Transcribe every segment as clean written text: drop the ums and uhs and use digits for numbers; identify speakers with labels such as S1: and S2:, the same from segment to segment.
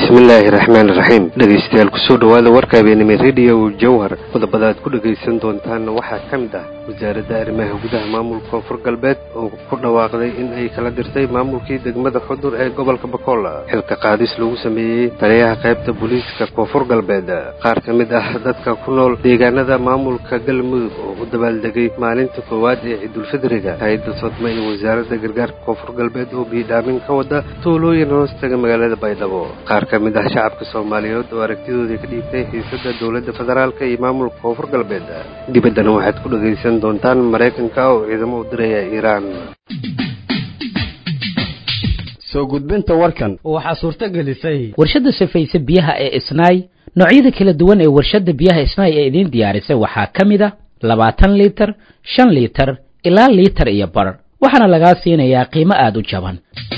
S1: bismillaahi raxmaani raxiim dhegeystayaal kusoo dhawaada warka habeenimo radio jawhar qodobada aad ku dhegeysan doontaan waxaa ka mid ah wasaaradda arrimaha gudaha maamulka koonfur galbeed oo ku dhawaaqday in ay kala dirtay maamulkii degmada xudur ee gobolka bakool xilka qaadis lagu sameeyey taliyaha qaybta booliiska koonfur galbeed qaar ka mid ah dadka ku nool deegaanada maamulka galmudug oo u dabaaldegay maalinta koowaad ee ciidulfidriga hay'adda sodma iyo wasaaradda gargaarka koonfur galbeed oo biidhaamin ka wada tuulooyin hoostaga magaalada baydhabo qaar ka mid ah shacabka Soomaaliyeed oo aragtidooda ka dhiibtay xiisadda dawladda federaalka iyo maamulka koonfur galbeed dibaddana waxaad ku dhageysan doontaan Mareykanka oo ciidamo u diraya Iiraan
S2: soo gudbinta warkan
S3: waxa suurta gelisay
S4: warshada safaysa biyaha ee Isnaay noocyada kala duwan ee warshada biyaha Isnaay ee idin diyaarisay waxa kamid ah 20 litir 5 litir ilaa litir iyo bar waxaana laga siinayaa qiimo aad u jaban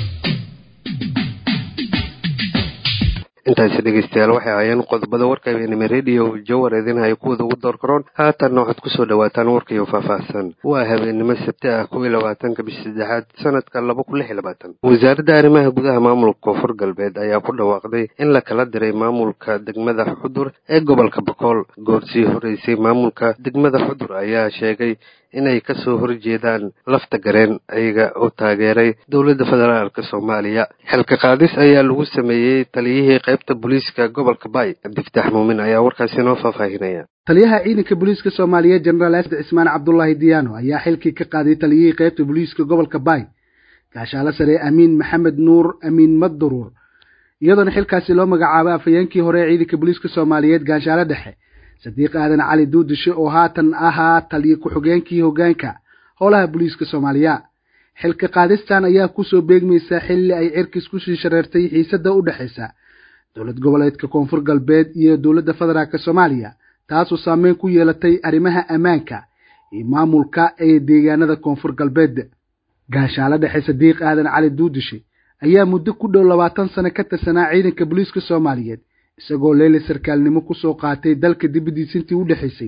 S1: intaas dhegeystayaal waxay hayeen qodobada warka habeenimo radio jawhar idinhay kuwada ugu door karoon haatan waxaad ku soo dhawaataan warkii faahfaahsan waa habeenimo sabti ah 22 bisha saddexaad sanadka 2026 wasaaradda arrimaha gudaha maamulka koonfur galbeed ayaa ku dhawaaqday in la kala diray maamulka degmada xudur ee gobolka bakool goorsii horeysay maamulka degmada xudur ayaa sheegay inay ka soo horjeedaan lafta gareen ayaga oo taageeray dawladda federaalka Soomaaliya xilka qaadis ayaa lagu sameeyay taliyihii qaybta booliiska gobolka Bay Abdifataax Muumin ayaa warkaasi noo faahfaahinaya
S5: taliyaha ciidanka booliiska Soomaaliyeed General Asad Ismaan Cabdullaahi Diyaano ayaa xilkii ka qaaday taliyihii qaybta booliiska gobolka Bay gaashaale sare Amiin Maxamed Nuur Amiin Madruur iyadoo xilkaasi loo magacaabay afayeenkii hore ciidanka booliiska Soomaaliyeed gaashaale dhexe Sadiq Aadan Cali Duudisho oo haatan ahaa taliye ku-xigeenkii hoggaanka howlaha booliiska Soomaaliya xilka qaadistan ayaa ku soo beegmaysa xilli ay cirkis ku sii shareertay xiisadda u dhaxaysa dawlad goboleedka koonfur galbeed iyo dawladda federaalka Soomaaliya taasoo saameyn ku yeelatay arrimaha ammaanka iyo maamulka ee deegaanada koonfur galbeed gaashaale dhexe Sadiq Aadan Cali Duudisho ayaa muddo ku dhow 20 sano ka tirsanaa ciidanka booliiska Soomaaliyeed isagoo leeli sarkaalnimo ku soo qaatay dalka dibadiisintii u dhaxaysay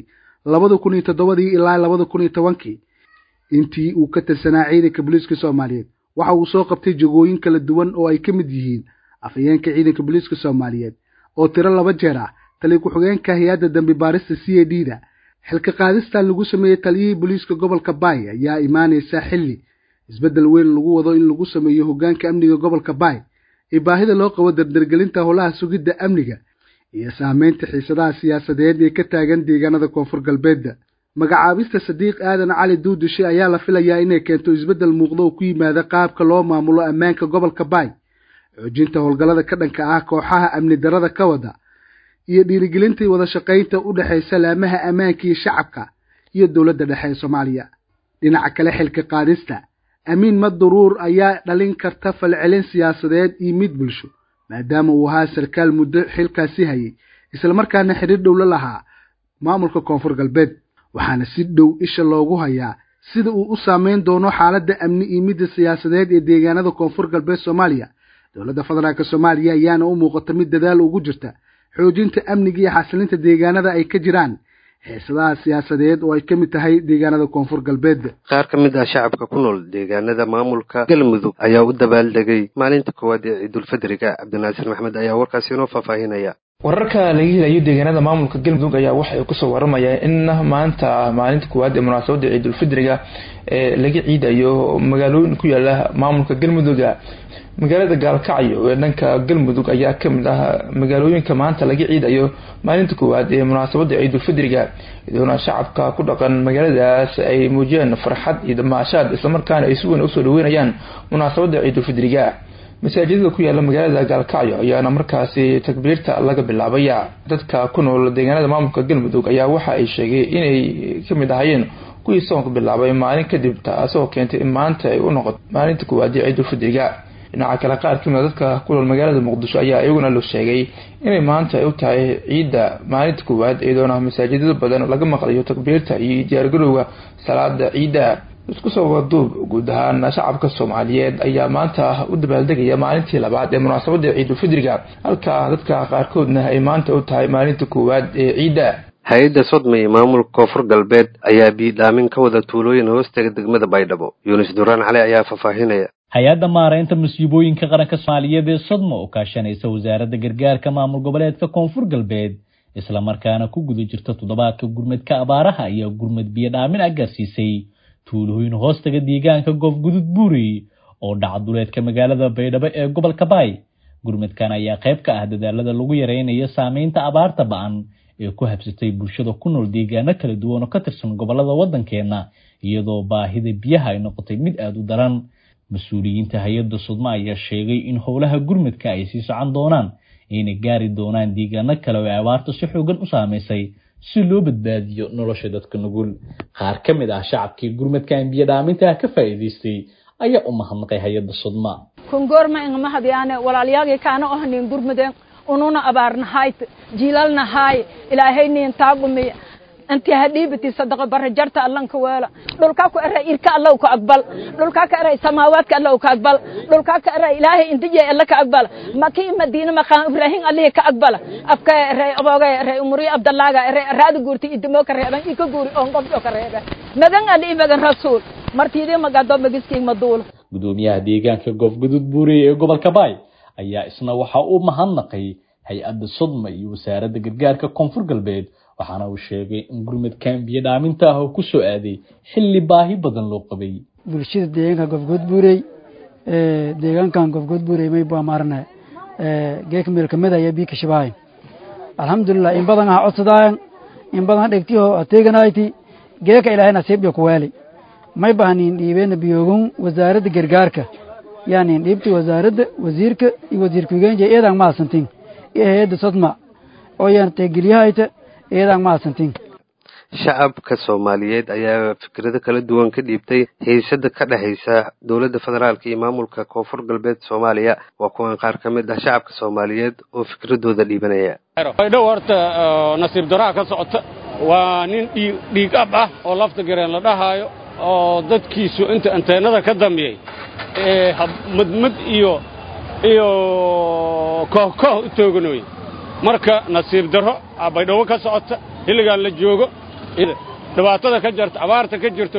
S5: 2007 ilaa 2010 intii uu ka tirsanaa ciidanka booliiska Soomaaliyeed waxa uu soo qabtay jagooyin kala duwan oo ay ka mid yihiin afayeenka ciidanka booliiska Soomaaliyeed oo tiro 2 jeer ah taliye ku-xigeenka hay'adda dambi baarista CID-da xilka qaadistan lagu sameeyay taliyihii booliiska gobolka Bay ayaa imaanaysa xilli isbedel weyn lagu wado in lagu sameeyo hoggaanka amniga gobolka Bay baahida loo qabo dardargelinta howlaha sugidda amniga iyo saameynta xiisadaha siyaasadeed ee ka taagan deegaanada koonfur galbeed magacaabista Sadiq Aadan Cali Duudisho ayaa la filayaa inay keento isbedel muuqda oo ku yimaada qaabka loo maamulo ammaanka gobolka Bay xoojinta howlgallada ka dhanka ah kooxaha amni darrada ka wada iyo dhiirigelinta wada shaqaynta u dhaxaysa laamaha ammaanka iyo shacabka iyo dawladda dhexe ee Soomaaliya dhinaca kale xilka qaadista Amiin Madruur ayaa dhalin karta falcelin siyaasadeed iyo mid bulsho maadaama uu ahaa sarkaal muddo xilkaasi hayay isla markaana xiriir dhow la lahaa maamulka koonfur galbeed waxaana si dhow isha loogu hayaa sida uu u saameyn doono xaaladda amni iyo mid siyaasadeed ee deegaanada koonfur galbeed Soomaaliya dawladda federaalka Soomaaliya ayaana u muuqata mid dadaal ugu jirta xoojinta amniga iyo xasilinta deegaanada ay ka jiraan xiisadaha siyaasadeed oo ay ka mid tahay deegaanada koonfur galbeed
S1: qaar ka mid ah shacabka ku nool deegaanada maamulka galmudug ayaa u dabaaldegay maalinta koowaad ee ciidulfidriga Cabdinaasir Maxmed ayaa warkaasi noo faahfaahinaya
S6: wararka laga helayo deegaanada maamulka galmudug ayaa waxay ku soo waramayaan in maanta maalinta koowaad ee munaasabadda ciidulfidriga ee laga ciidayo magaalooyin ku yaala maamulka galmudug magaalada Gaalkacyo ee dhanka galmudug ayaa kamid ah magaalooyinka maanta laga ciidayo maalinta koowaad ee munaasabadda ciidulfidriga iyadoo shacabka ku dhaqan magaaladaas ay muujiyeen farxad iyo damaashaad isla markaana ay si weyn u soo dhaweynayaan munaasabadda ciidulfidriga masaajidada ku yaala magaalada Gaalkacyo ayaana markaasi takbiirta laga bilaabaya dadka ku nool deegaanada maamulka galmudug ayaa waxa ay sheegay inay kamid ahayeen kuwii soonka bilaabay maalin kadib taasoo keentay in maanta ay u noqoto maalinta koowaad ee ciidulfidriga dhinaca kale qaar kamid dadka ku nool magaalada Muqdisho ayaa iyaguna loo sheegay inay maanta ay u tahay ciida maalinta koowaad iyadoo masaajidada badan laga maqlayo takbiirta iyo diyaargarowga salaada ciida isku soo waduub guud ahaan shacabka Soomaaliyeed ayaa maanta u dabaaldegaya maalintii labaad ee munaasabadda ciidulfidriga halka dadka qaarkoodna ay maanta u tahay maalinta koowaad ee ciida
S1: hay'adda sodma iyo maamulka koonfur galbeed ayaa biidhaamin ka wada tuulooyin hoostaga degmada Baydhabo Yuunus Duraan Cali ayaa faahfaahinaya
S3: hay-adda maaraynta musiibooyinka qaranka Soomaaliyeed ee Sodma oo kaashanaysa wasaaradda gargaarka maamul goboleedka Koonfur Galbeed isla markaana ku guda jirta toddobaadka gurmadka abaaraha iyo gurmad biyo dhaamin gaarsiisay tuulooyin hoostaga deegaanka Goofgudud Buuri oo dhacduleedka magaalada Baydhabo ee gobolka Baay. Gurmadkan ayaa qayb ka ah dadaalada lagu yareynayo saameynta abaarta ba'an ee ku habsatay bulshada ku nool deegaano kala duwan oo ka tirsan gobolada waddankeena iyadoo baahida biyaha ay noqotay mid aad u daran. Mas'uuliyiinta hay'adda Sodma ayaa sheegay in howlaha gurmadka ay sii socon doonaan inay gaari doonaan deegaano kale oo abaartu si xoogan u saameysay si loo badbaadiyo nolosha dadka nugul. Qaar ka mid ah shacabkii gurmadka biyo dhaaminta ka faa'iideystay ayaa u mahadnaqay hay'adda Sodma.
S7: كونغورما إن ما هذي أنا ولا لياقي كانوا أهنين قرمدين ونونا أبارنا هاي جيلالنا هاي إلى هيني انتاقمي أنت هديبتي صدق برجرت الله كوالا دولكاكو أرى إلك الله كأقبل دولكاك أرى سماوات الله كأقبل دولكاك أرى إلهي أنت جاي الله كأقبل ما كي مدينة مكان إبراهيم الله كأقبل أفكا أرى أبوغا أرى أمري عبد الله أرى راد قورتي إدموك أرى أنا إيكو قوري أنقب جوك أرى مدن علي مدن رسول martiidii magaado magiskiin maduul
S3: gudoomiyaha deegaanka Goofgudud Buuri ee gobolka Baay ayaa isna waxa uu mahadnaqay hay'adda Sodma iyo wasaaradda gargaarka Koonfur Galbeed waxaana uu sheegay in gurmadkan biyo dhaaminta ah ku soo aaday xilli baahi badan loo qabay
S8: bulshada deegaanka Goofgudud Buuri deegaankan Goofgudud Buuri may baa marnaa geek meel kamid ah biyo ka shabaay alxamdulillah in badan ah codsadaan in badan dhigtiyo ateeganayti geeka ilaahay nasiib ku weeli may baahanin dhiibeen biyogun wasaaradda gargaarka yani dhiibti wasaaradda wasiirka iyo wasiirka hoggaanka eedan ma santin iyo hay'adda Sodma oo yaan teegiliyahayta eedan ma santin.
S1: shacabka Soomaaliyeed ayaa fikrado kala duwan ka dhiibtay hay'adda ka dhaxaysa dawladda federaalka iyo maamulka Koonfur Galbeed Soomaaliya waa kuwan qaar ka mid ah shacabka Soomaaliyeed oo fikradooda dhiibanaya.
S9: Baydhabo horta nasiib daraa ka socota waa nin dhiig ab ah oo lafta gareen la dhahayo oo dadkiisu inta anteenada ka dambeeyay madmad iyo koox u tooganooy marka nasiib daro Baydhabo ka socota xilligan la joogo dhibaatada ka jirta abaarta ka jirto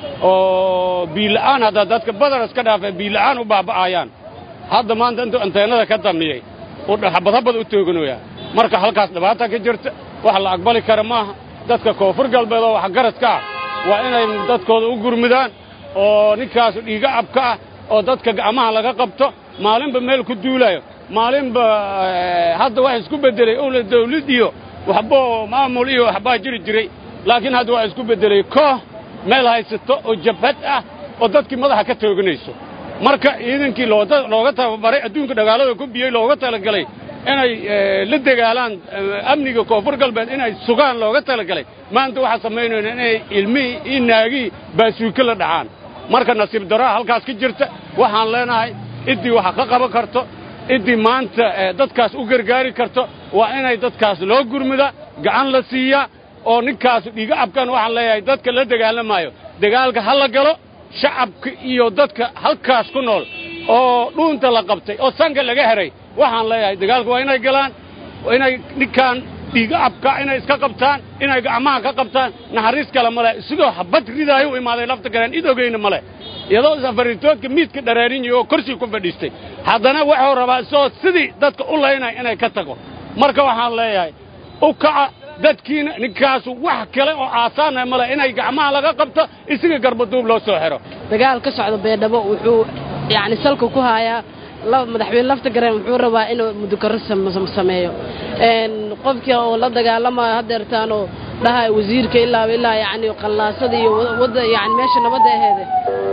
S9: oo biilaan hada dadka badar iska dhaafay biilaan u baaba'ayaan hadda maanta inta anteenada ka dambeeyay oo xabad u tooganooya marka halkaas dhibaata ka jirta wax la aqbali karo maaha dadka Koonfur Galbeed oo wax garadka ah waa inay dadkooda u gurmidaan oo ninkaas dhiiga abka ah oo dadka gacmaha laga qabto maalinba meel ku duulayo maalinba hadda wax isku bedelay oo la dawladiyo waxba maamul iyo waxba jiray laakiin hadda wax isku bedelay koox meel haysto oo jabhad ah oo dadkii madaxa ka tooganayso marka ciidankii looga tababaray adduunka dagaalada ku biyay looga talagalay inay la dagaalaan amniga Koonfur Galbeed inay sugaan looga talagalay maanta waxa sameeyeen inay ilmi inaagi baasuuka la dhacaan marka nasiib daraa halkaas ka jirta waxaan leenahay idii waxa ka qaban karto idii maanta dadkaas u gargaari karto waa inay dadkaas loo gurmida gacan la siiya oo ninkaas dhiiga abkan waxaan leeyahay dadka la dagaalamayo dagaalka hal la galo shacabka iyo dadka halkaas ku nool oo dhuunta la qabtay oo sanka laga heray waxaan leeyahay dagaalku waa inay galaan waa inay ninkan dhiiga abka inay iska qabtaan inay gacmaha ka qabtaan naxariis kale male sidoo xabad ridaayo u imaaday lafta garan idogeyna male iyadoo safaritoodka miidka dharaarin iyo kursi ku fadhiistay haddana wuxuu rabaa soo sidii dadka u leeynay inay ka tago marka waxaan leeyahay u kaca dadkiina ninkaas wax kale oo aasaan male inay gacmaha laga qabto isiga garbaduub loo soo xiro
S10: dagaal ka socdo Baydhabo wuxuu yani salka ku hayaa madaxweyne lafta garan wuxuu rabaa inuu mudukarrisa sameeyo qofkii oo la dagaalamayo hadeertaan oo dhahay wasiirka ilaa yani qallaasada iyo wada yani meesha nabada aheede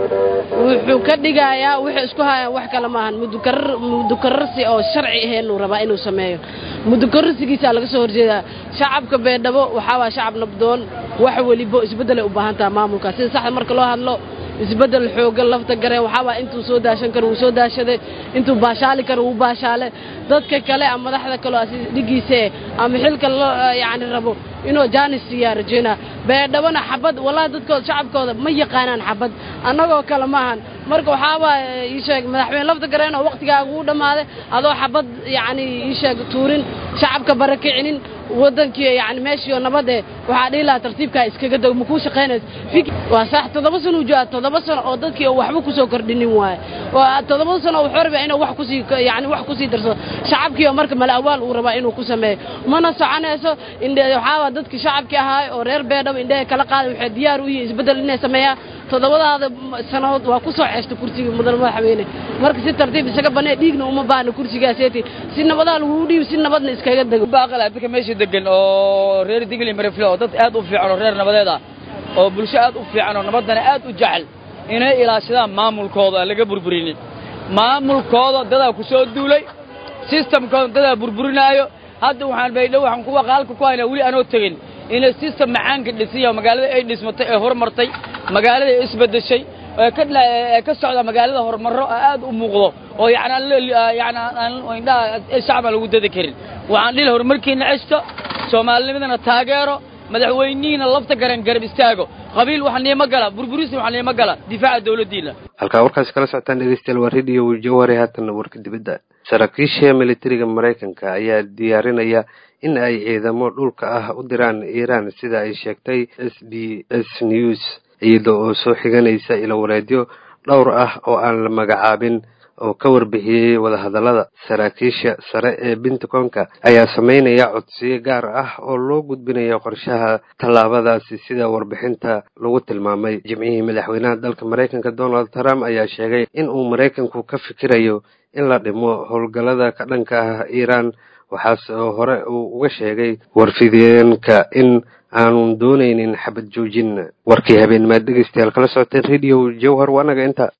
S10: wuxuu ka dhigayaa wixii isku hayaan wax kale maahan mudukarrisi oo sharci ahayn uu rabaa inuu sameeyo mudukarrisigiisa laga soo horjeedaa shacabka Baydhabo waxa waa shacab nabdoon wax waliba isbedel u baahan tahay maamulka sida sax marka loo hadlo isbedel xoogan lafta gareen waxa waa intuu soo daashan karo uu soo daashaday intuu baashaali karo uu baashaale dadka kale ama madaxda kale oo dhigiise ama xilka yani rabo inuu jaanis siyaarjina Baydhabona xabad walaal dadkooda shacabkooda ma yaqaanaan xabad annagoo kale maahan marka waxa waa ii sheeg madaxweyne lafta gareen oo waqtigaaga uu dhamaaday adoo xabad yani ii sheeg tuurin shacabka barakicinin wadankii yani meeshii nabad waxa dhila tartiibka iskaga dog ma ku shaqeynayso waa sax 7 sano jaa 7 sano oo dadkii waxba ku soo kordhinin waay waa 7 sano wuxuu rabaa inuu wax ku sii yani wax ku sii darso shacabkii marka mal awaal uu rabaa inuu ku sameeyo mana soconayso waxa dadkii shacabkii ahaa oo reer beedhow indhaha kala qaaday waxay diyaar u yihiin isbedel inay sameeyaan 7 sanadood waa ku soo ceesto kursiga mudan madaxweyne marka si tartiib isaga banay dhiigna uma baahna kursigaaseti si nabada lagu dhiib si nabadna iskaga dago
S11: baaqala dadka meesha degan oo reer digli mariflo dad aad u fiican oo reer nabadeed ah oo bulsho aad u fiican oo nabadana aad u jecel inay ilaashadaan maamulkooda laga burburinin maamulkooda dad ku soo duulay systemkooda dad burburinaayo hadda waxaan baydhow waxaan kuwa qaalka ku hayna wali aanoo tagin in system macaanka dhisiyo magaalada ay dhismatay ee horumartay magaalada ay isbedeshay ka socda magaalada horumaro aad u muuqdo oo yani shacab lagu dadi karin waxaan dhil horumarkiina cisto Soomaaliyeedna taageero madaxweyniina lafta garan garab istaago qabiil waxaan niima gala burburis waxaan niima gala difaaca dawladdiina
S1: halka warkaas kala socotaan dhageystayaal waa radio Jawhar haatan warka dibadda saraakiisha militariga Mareykanka ayaa diyaarinaya in ay ciidamo dhulka ah u diraan Iran sida ay sheegtay SBS News iyadoo soo xiganaysa ila wareedyo dhowr ah oo aan la magacaabin oo ka warbixiyay wadahadalada saraakiisha sare ee Pentagonka ayaa sameynaya codsiyo gaar ah oo loo gudbinayo qorshaha tallaabadaasi sida warbixinta lagu tilmaamay jimcihii madaxweynaha dalka Mareykanka Donald Trump ayaa sheegay in uu Mareykanku ka fikirayo in la dhimo howlgallada ka dhanka ah Iran waxaas oo hore uu uga sheegay warfideenka in aanu doonaynin xabad joojin warkii habeen maad dhageystayaal kala socoteen radio Jawhar wanaga inta